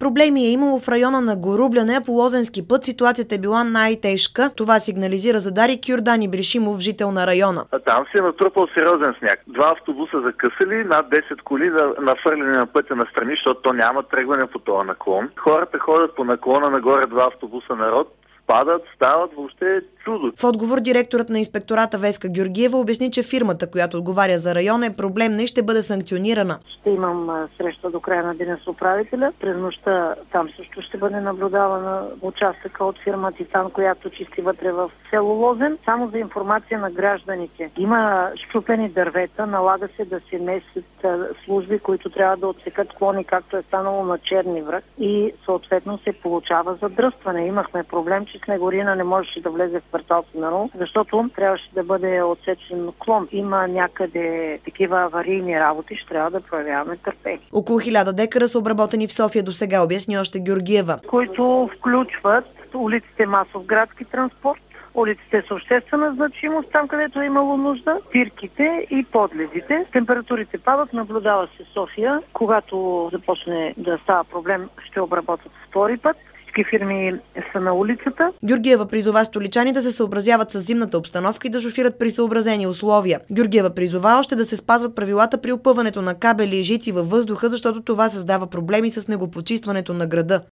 Проблеми е имало в района на Горубляне по Лозенски път. Ситуацията е била най-тежка. Това сигнализира за Дарик Йордан Ибришимов, жител на района. Там се е натрупал сериозен сняг. 2 автобуса закъсали, над 10 коли нафърлени на пътя настрани, защото то няма тръгване по този наклон. Хората ходят по наклона нагоре, 2 автобуса народ, падат, стават, въобще е чудо. В отговор директорът на инспектората Веска Георгиева обясни, че фирмата, която отговаря за района, е проблемна и ще бъде санкционирана. Ще имам среща до края на деня с управителя. През нощта там също ще бъде наблюдавана участъка от фирма Титан, която чисти вътре в село Лозен. Само за информация на гражданите. Има счупени дървета, налага се да се месят служби, които трябва да отсекат клони, както е станало на Черни връх, и съответно се получава задръстване. Имахме проблем, че снегорина не можеше да влезе в квартал Синарол, защото трябваше да бъде отсечен клон. Има някъде такива аварийни работи, ще трябва да проявяваме търпение. Около 1000 декара са обработени в София досега, обясни още Георгиева. Които включват улиците масов градски транспорт, улиците с обществена значимост, там където е имало нужда, спирките и подлезите. Температурите падат, наблюдава се София. Когато започне да става проблем, ще обработят втори път. Всички фирми са на улицата. Георгиева призова столичани да се съобразяват с зимната обстановка и да шофират при съобразени условия. Георгиева призова още да се спазват правилата при опъването на кабели и жици във въздуха, защото това създава проблеми с снегопочистването на града.